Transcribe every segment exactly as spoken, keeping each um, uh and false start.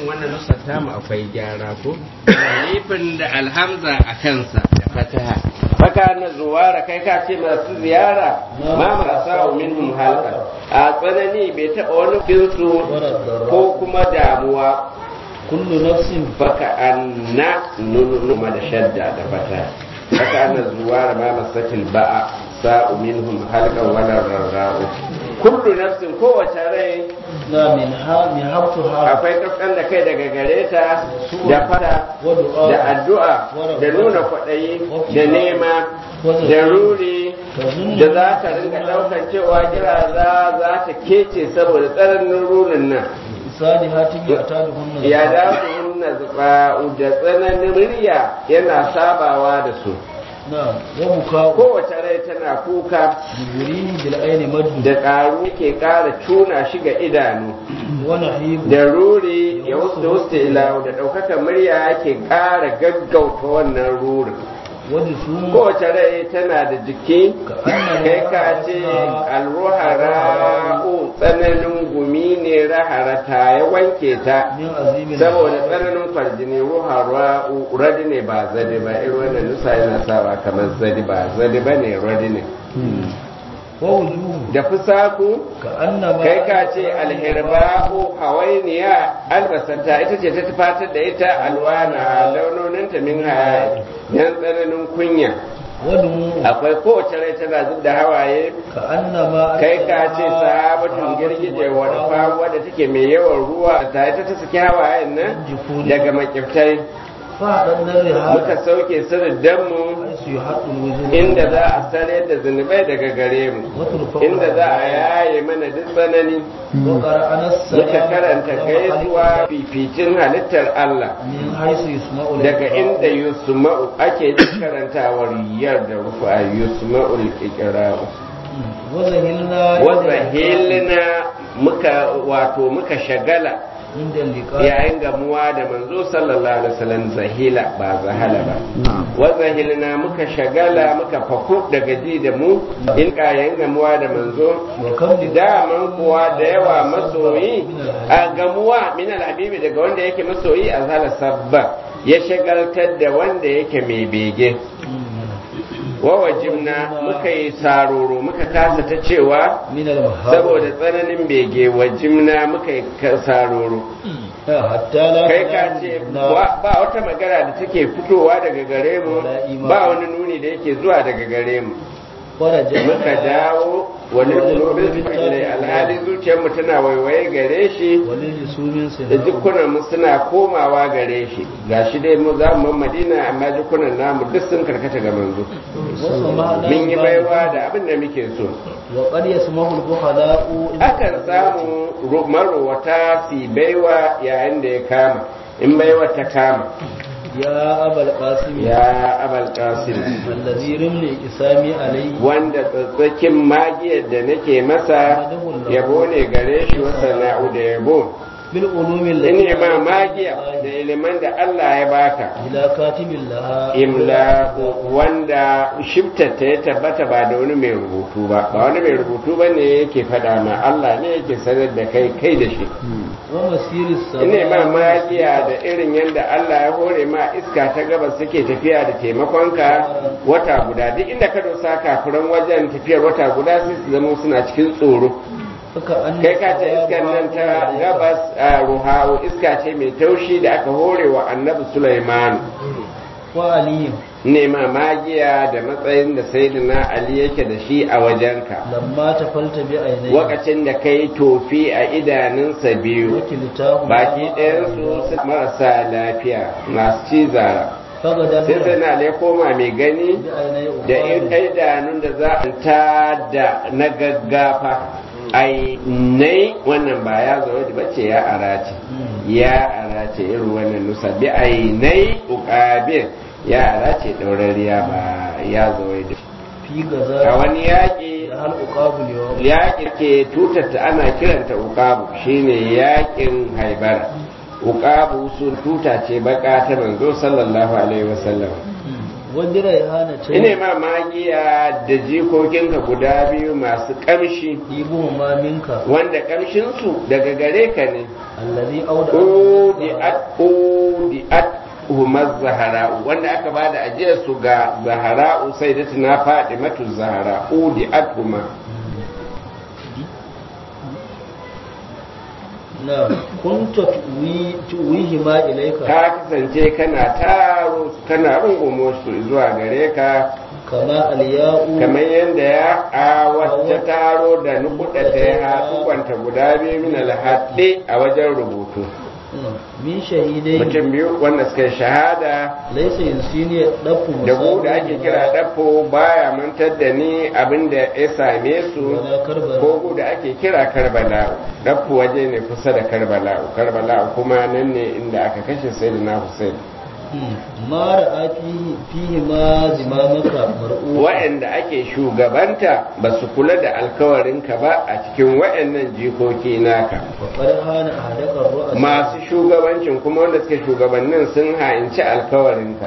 wannan nusar tamu akwai gyara ko alifin da alhamza a kansa da fataha baka na zuwara kai ka ce masu ziyara ma marasa minhum halka a tsanani bai taɓa wani kinsu ko kuma damuwa kullu nafsin baka anna nunuma da shadda da fataha baka na zuwara ma masatil ba'a sa'u minhum halka wala rarra'u kullu nafsin kowace rai na min ha min habtu ha akwai kaskan da kai daga gare ta da fada da addu'a da nuna kwaɗayi da nema da ruri da za ta ringa ɗaukar cewa kira za za ta kece saboda tsananin rurin nan sadi hatin ya ta da hunna ya da hunna zuba da tsananin murya yana sabawa da su na wa muka kowace rai tana kuka jibiri bil aini madu da ƙaru yake ƙara cuna shi ga idanu wa nahibu da ruri ya wuce wuce ila da ɗaukaka murya yake ƙara gaggauta wannan rurin wani su kowace rai tana da jiki kai ka ce alruhara'u tsananin gumi ne raharata ya wanke ta min azimin saboda tsananin kwarjini ruhara'u radi ne ba zadi ba irin wannan nusa yana sawa kamar zadi ba zadi ba ne radi ne wa wujuhu da fusaku ka annama kai ka ce alhirba'u hawainiya albasanta ita ce ta tufatar da ita alwana launoninta min haya yan tsananin kunya wadu akwai kowace rai tana zub da hawaye ka annama kai ka ce sahabatun girgije wadda famuwa da take mai yawan ruwa ta ita ta saki hawayen nan daga makiftai fadan nan riha muka sauke sirrin danmu su haɗu wuzur inda za a sare da zunubai daga gare mu inda za a yaye mana duk tsanani wa qara'ana muka karanta gaisuwa fificin halittar Allah min haisu yusma'u daga inda yusma'u ake karantawar yar da rufa yusma'ul iqra'u wa zahilna wa zahilna muka wato muka shagala inda liqa yayin gamuwa da manzo sallallahu alaihi wasallam zahila ba zahala ba wa zahilna muka shagala muka faku daga ji da mu in yayin gamuwa da manzo wa kam daman kuwa da yawa masoyi a gamuwa min alhabibi daga wanda yake masoyi a zala sabba ya shagaltar da wanda yake mai bege wa wajibna muka yi saroro muka kasa ta cewa min al-mahab saboda tsananin bege wajibna muka yi saroro hatta la kai ka ce ba wata magana da take fitowa daga gare mu ba wani nuni da yake zuwa daga gare mu muka dawo wani kulobin ilai alhali zuciyarmu tana waiwaye gare shi da jikunanmu suna komawa gare shi ga shi dai mu za mu madina amma jikunan namu duk sun karkata ga manzo mun yi baiwa da abin da muke so akan samu marowata su baiwa yayin da ya kama in baiwa ta kama ya abal qasim ya abal qasim allazi rimni isami alayhi wanda tsatsakin magiyar da nake masa yabo ne gare shi wa sana'u da yabo bil ulumi allati ne ma magiya da iliman da Allah ya baka ila katibil laha imla wanda shiftarta ya tabbata ba da wani mai rubutu ba ba wani mai rubutu bane yake fada ma Allah ne yake sanar da kai kai da shi wa masiris sama ne ma magiya da irin yadda Allah ya hore ma iska ta gabas suke tafiya da taimakonka wata guda duk inda ka dosa kafiran wajen tafiyar wata guda sai su zama suna cikin tsoro kai ka ce iskar nan ta gabas a ruhawo iska ce mai taushi da aka hore wa annabi Sulaiman wa aliyu nema magiya da matsayin da sayyidina Ali yake da shi a wajenka lamma ta falta bi ainai lokacin da kai tofi a idanunsa biyu wakiltahu baki ɗayansu su marasa lafiya masu cizara fagada sai sai na le koma mai gani da idanun da za a ta da na gaggafa ai nai wannan ba ya zo da bace ya arace ya arace irin wannan nusa bi ai nai uqabir ya arace daurariya ba ya zo da fi gaza a wani yaƙi da hal uqabul yawm yaƙi ke tutata ana kiranta uqabu shine yaƙin haibara uqabu sun tuta ce baka ta manzo sallallahu alaihi wasallam wani raihana ce ine ma magiya da jikokinka guda biyu masu kamshi ibu maminka wanda kamshinsu daga gare ka ne allazi auda udi'at udi'at humaz zahara'u wanda aka bada ajiyar su ga zahara'u sai da tana faɗi matu zahara udi'at huma na kunta tuwihi ma ilaika ka kasance kana taro kana rungumo su zuwa gare ka kama alya'u kamar yadda ya a wacce taro da nukuda ta ya haɗuwanta guda biyu min alhaɗe a wajen rubutu min shahidai mutum biyu wanda suka yi shahada laisa yansini dafu da ku da ake kira dafo baya mantar da ni abinda ya same su ko ku da ake kira karbala dafo waje ne kusa da karbala karbala kuma nan ne inda aka kashe sayyidina Hussein ma ra'a fihi ma zimamaka mar'u wa'anda ake shugabanta ba su kula da alkawarinka ba a cikin wa'annan jikoki naka wa farhana ahadaka ru'asa masu shugabancin kuma wanda suke shugabannin sun ha'inci alkawarinka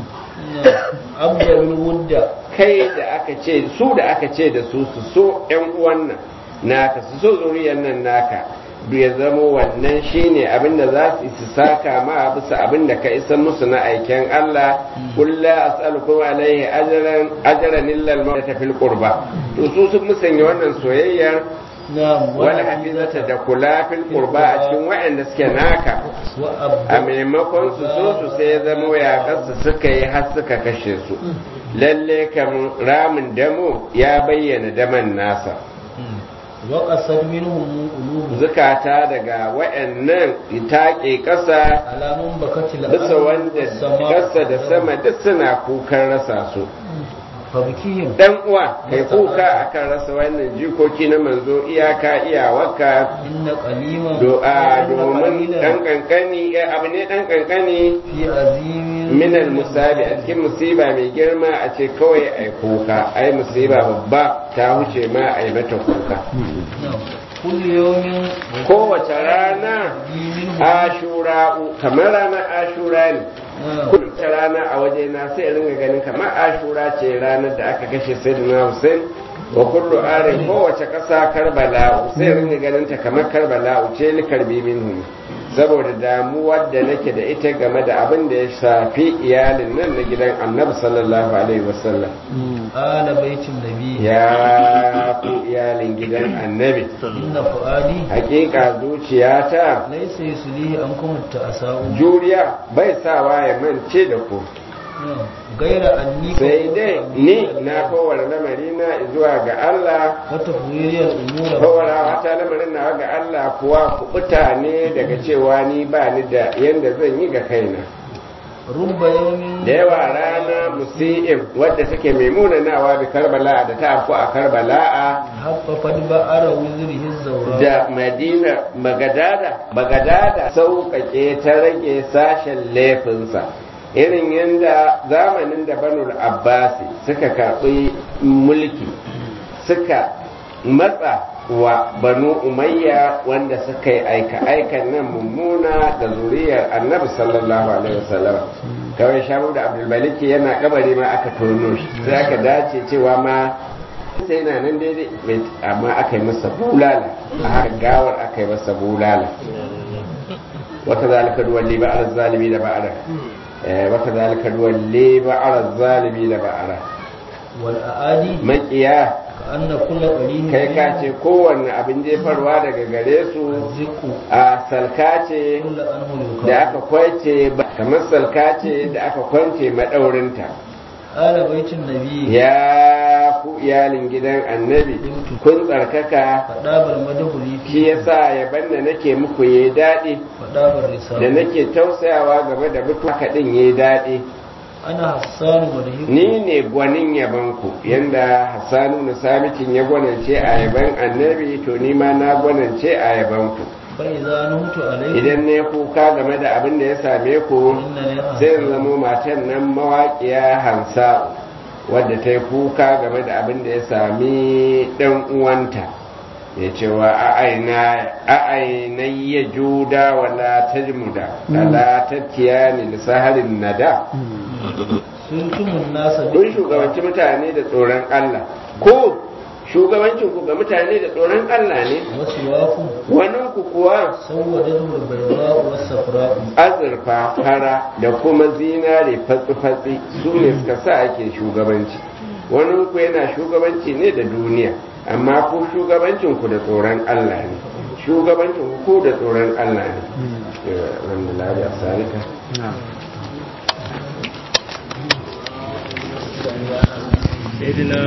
abdul wudda kai da aka ce su da aka ce da su su so yan uwan nan naka su so zuriyar nan naka ya zama wannan shine abinda za su isi saka ma bisa abinda ka isa musu na aiken Allah kullu as'alukum alaihi ajran ajran illa al-mawta fil qurba to su sun musanya wannan soyayyar wala hafizata da kula fil qurba a cikin wa'anda suke naka a maimakon su so su sai ya zama ya kasu suka yi har suka kashe su lalle kam ramin damo ya bayyana daman nasa waƙasar minhum qulubu zukata daga wayannan itaƙe ƙasa alamun bakatil bisa wanda ƙasa da sama duk suna kukan rasa su fabikihim dan uwa kai kuka akan rasa wannan jikoki na manzo iyaka iyawarka inna qaliman do'a domin dan kankani abu ne dan kankani fi azimin min al-musabi a cikin musiba mai girma a ce kawai ai kuka ai musiba babba ta huce ma ai mata kuka kullu yawmin kowace rana ashura kamar ranar ashura ne kullum rana a waje na sai ringa ganin kamar ashura ce ranar da aka kashe sayyidina Hussein wa kullu arin kowace ƙasa karbala sai ringa ganin ta kamar karbala ce li karbi minhu saboda damuwar da nake da ita game da abin da ya shafi iyalin nan na gidan annabi sallallahu alaihi wasallam ala baitin nabi ya ku iyalin gidan annabi inna fuadi hakika zuciyata laysa yuslihi an kumta asau juriya bai sawa ya mance da ku gaira anni sai dai ni na kowar lamari na zuwa ga Allah wata furiyar umura kowar wata lamarin na ga Allah kuwa kubuta ne daga cewa ni ba ni da yanda zan yi ga kaina rubba yawmin da yawa rana musi'im wadda take mai munanawa bi karbala da ta afku a karbala haffafat ba'ara wuzrihi zawra da madina magadada magadada sauƙaƙe ta rage sashen laifinsa irin yadda zamanin da banul abbasi suka karɓi mulki suka matsa wa banu umayya wanda suka yi aika-aikan nan mummuna da zuriyar annabi sallallahu alaihi wasallam kawai shamu da abdulmaliki yana kabari ma aka tono shi sai aka dace cewa ma sai na nan daidai amma aka yi masa bulala a haka gawar aka yi masa bulala wata zalika duwalli ba'ar zalimi da ba'ara wata zalika duwalli ba'ar zalimi da ba'ara wal aadi makiya anna kullu qalin kai ka ce kowanne abin jefarwa daga gare su a salka ce da aka kwance kamar salka ce da aka kwance madaurinta ala baitin nabi ya ku iyalin gidan annabi kun tsarkaka fadabar madhuli shi yasa yaban da nake muku yayi dadi fadabar risala da nake tausayawa game da mutu haka din yayi dadi ana hassanu madhiku ni ne gwanin yabanku yanda hassanu na sabitin ya gwanance a yaban annabi to ni ma na gwanance a yabanku idan ne kuka game da abin da ya same ku sai in zamo matan nan mawaƙiya hansa wadda ta yi kuka game da abin da ya sami ɗan uwanta ya cewa a'aina ya juda wala tajmuda ala tattiya ni lisaharin nada sultumun nasa kun shugabanci mutane da tsoron Allah ko shugabancin ku ga mutane da tsoron Allah ne wasu waku wannan ku kuwa sawwadatu al-bayda wa safra azurfa fara da kuma zinare fatsi-fatsi su ne suka sa ake shugabanci wani ku yana shugabanci ne da duniya amma ku shugabancin ku da tsoron Allah ne shugabancin ku da tsoron Allah ne wanda lafiya sarika Sayyidina